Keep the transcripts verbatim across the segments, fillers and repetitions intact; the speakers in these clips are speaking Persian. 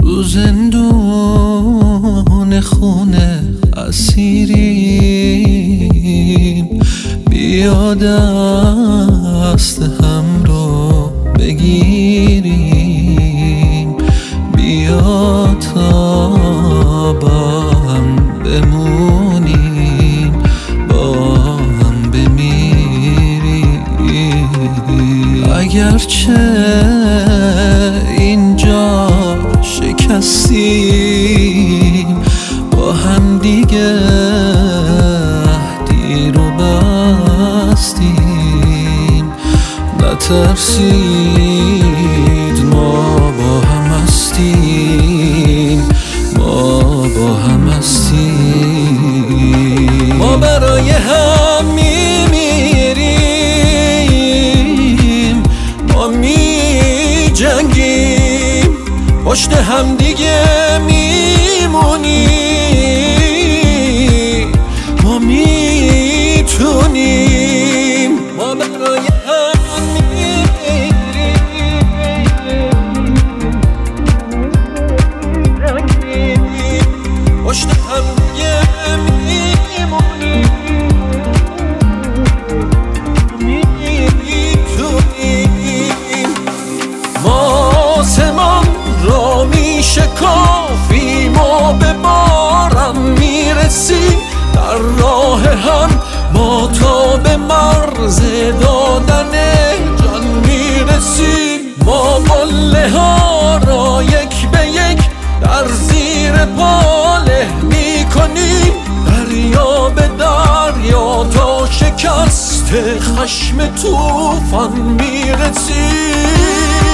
تو زندون خونه اسیریم، بیا دست هم رو بگیریم، بیا تا با هم بمونیم، با هم بمیریم. اگرچه اینجا شکستیم، با هم دیگه عهدی رو بستیم. نترسید، ما با هم هستیم، ما با هم هستیم. ما برای هم میمیریم، ما می جنگیم، پشت هم دیگه میمونیم، ما میتونیم. ما برای هم میمیریم، پشت هم دیگه میمونیم، میتونیم. ما آسمان را میشکافیم و به بارم میرسیم، در راه هم ما تا به مرز دادن جان میرسیم. ما قله ها را یک به یک در زیر پا له میکنیم، دریا به دریا تا شکست خشم طوفان میرسیم.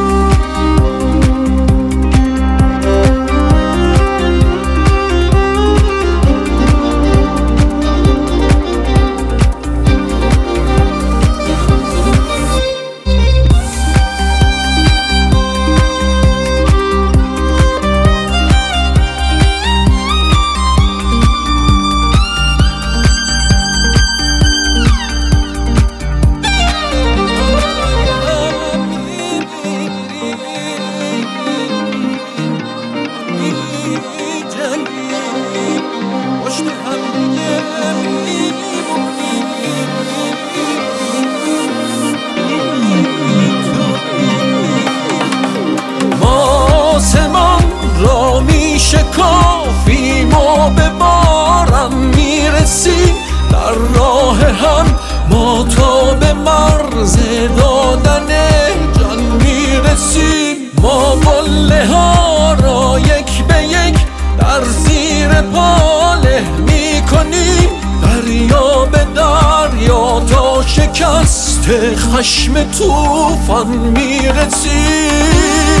شکافیم و به بارم میرسیم، در راه هم ما تا به مرز دادن جان میرسیم. ما قله ها را یک به یک در زیر پا له میکنیم، دریا به دریا تا شکست خشم طوفان میرسیم.